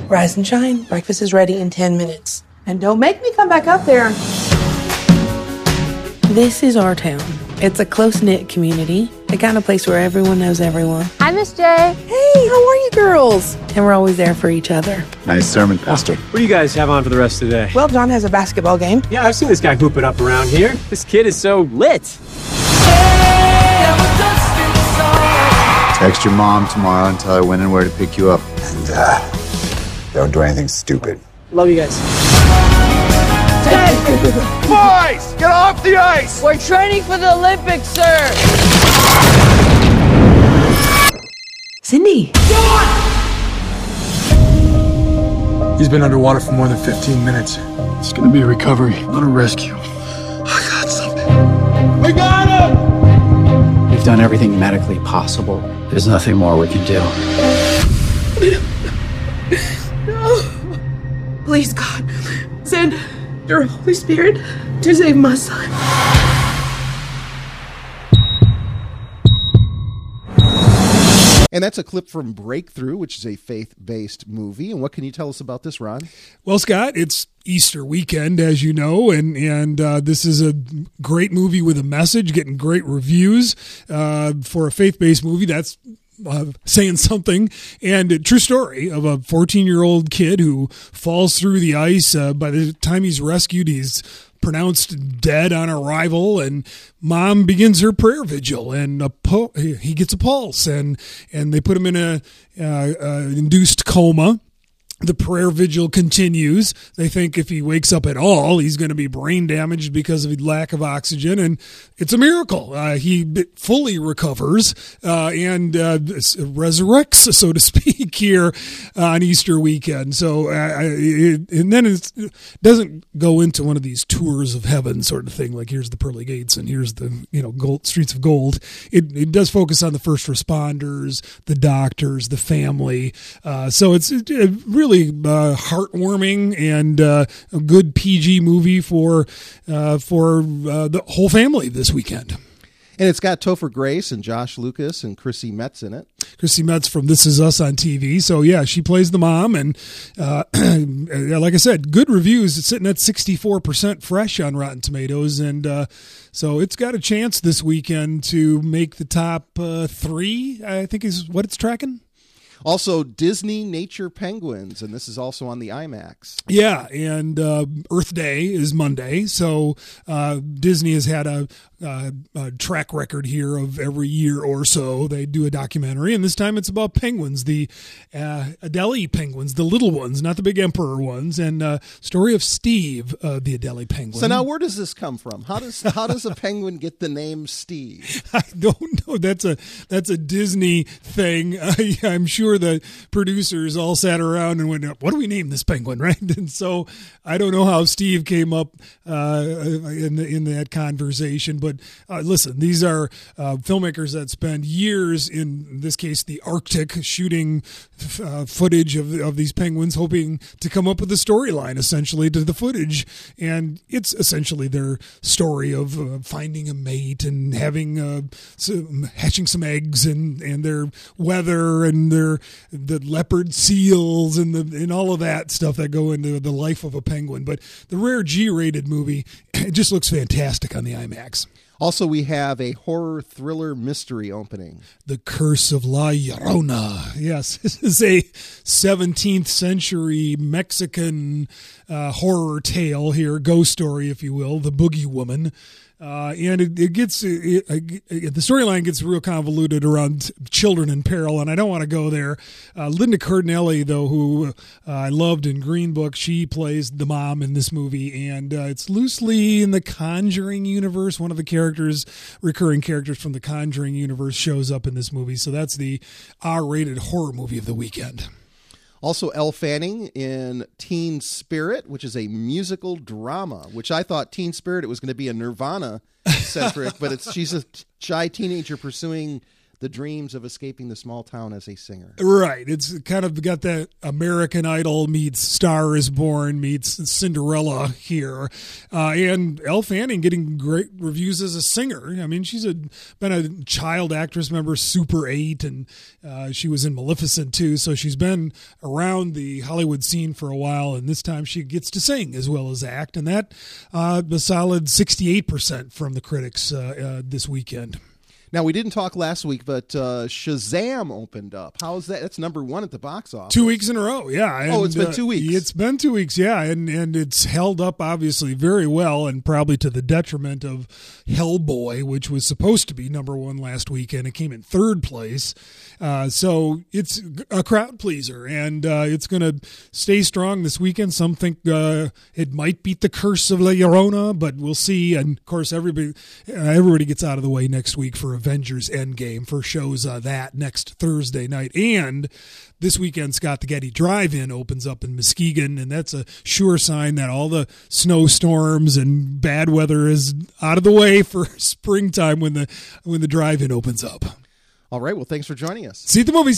Rise and shine. Breakfast is ready in 10 minutes. And don't make me come back up there. This is our town. It's a close-knit community, the kind of place where everyone knows everyone. Hi, Miss J. Hey, how are you girls? And we're always there for each other. Nice sermon, Pastor. What do you guys have on for the rest of the day? Well, John has a basketball game. Yeah, I've seen this guy hoop it up around here. This kid is so lit. Text your mom tomorrow and tell her when and where to pick you up. And don't do anything stupid. Love you guys. Boys, get off the ice! We're training for the Olympics, sir. Cindy. He's been underwater for more than 15 minutes. It's gonna be a recovery, not a rescue. I got something. We got him! We've done everything medically possible. There's nothing more we can do. No. Please, God, send your Holy Spirit to save my son. And that's a clip from Breakthrough, which is a faith-based movie. And what can you tell us about this, Ron? Well, Scott, it's Easter weekend, as you know, and this is a great movie with a message, getting great reviews for a faith-based movie. That's saying something. And a true story of a 14-year-old kid who falls through the ice. By the time he's rescued, he's pronounced dead on arrival, and mom begins her prayer vigil, and he gets a pulse, and they put him in a induced coma. The prayer vigil continues. They think if he wakes up at all, he's going to be brain damaged because of lack of oxygen, and it's a miracle. He fully recovers and resurrects, so to speak, here on Easter weekend. So, and then it doesn't go into one of these tours of heaven sort of thing, like here's the pearly gates and here's the gold streets of gold. It does focus on the first responders, the doctors, the family. So it's really heartwarming and a good PG movie for the whole family this weekend. And it's got Topher Grace and Josh Lucas and Chrissy Metz in it. Chrissy Metz from This Is Us on TV. So, yeah, she plays the mom. And like I said, good reviews. It's sitting at 64% fresh on Rotten Tomatoes. And so it's got a chance this weekend to make the top 3, I think is what it's tracking. Also, Disney Nature Penguins, and this is also on the IMAX. Yeah, and Earth Day is Monday, so Disney has had a track record here of every year or so they do a documentary, and this time it's about penguins, the Adelie penguins, the little ones, not the big emperor ones, and story of Steve, the Adelie penguin. So now, where does this come from? How does a penguin get the name Steve? I don't know. That's a Disney thing. I'm sure the producers all sat around and went, "What do we name this penguin?" Right? And so I don't know how Steve came up in that conversation. But listen, these are filmmakers that spend years, in this case, the Arctic, shooting footage of these penguins, hoping to come up with a storyline, essentially, to the footage. And it's essentially their story of finding a mate and having hatching some eggs, and their weather and the leopard seals and all of that stuff that go into the life of a penguin. But the rare G-rated movie, it just looks fantastic on the IMAX. Also, we have a horror thriller mystery opening. The Curse of La Llorona. Yes, this is a 17th century Mexican horror tale here, ghost story, if you will, the Boogie Woman. And the storyline gets real convoluted around children in peril, and I don't want to go there. Linda Cardinelli, though, who I loved in Green Book, she plays the mom in this movie, and it's loosely in the Conjuring universe. One of the recurring characters from the Conjuring universe shows up in this movie, so that's the R-rated horror movie of the weekend. Also, Elle Fanning in Teen Spirit, which is a musical drama, which I thought Teen Spirit, it was going to be a Nirvana-centric, but she's a shy teenager pursuing the dreams of escaping the small town as a singer. Right. It's kind of got that American Idol meets Star is Born meets Cinderella here. And Elle Fanning getting great reviews as a singer. I mean, she's been a child actress member, Super 8, and she was in Maleficent too. So she's been around the Hollywood scene for a while, and this time she gets to sing as well as act. And that a solid 68% from the critics this weekend. Now, we didn't talk last week, but Shazam opened up. How is that? That's number one at the box office. 2 weeks in a row, yeah. And, it's been 2 weeks. It's been 2 weeks, yeah, and it's held up, obviously, very well, and probably to the detriment of Hellboy, which was supposed to be number one last weekend. It came in third place. So it's a crowd pleaser, and it's going to stay strong this weekend. Some think it might beat The Curse of La Llorona, but we'll see. And, of course, everybody gets out of the way next week for Avengers Endgame for shows that next Thursday night. And this weekend, Scott, the Getty Drive-In opens up in Muskegon, and that's a sure sign that all the snowstorms and bad weather is out of the way for springtime when the drive-in opens up. All right. Well, thanks for joining us. See you at the movies.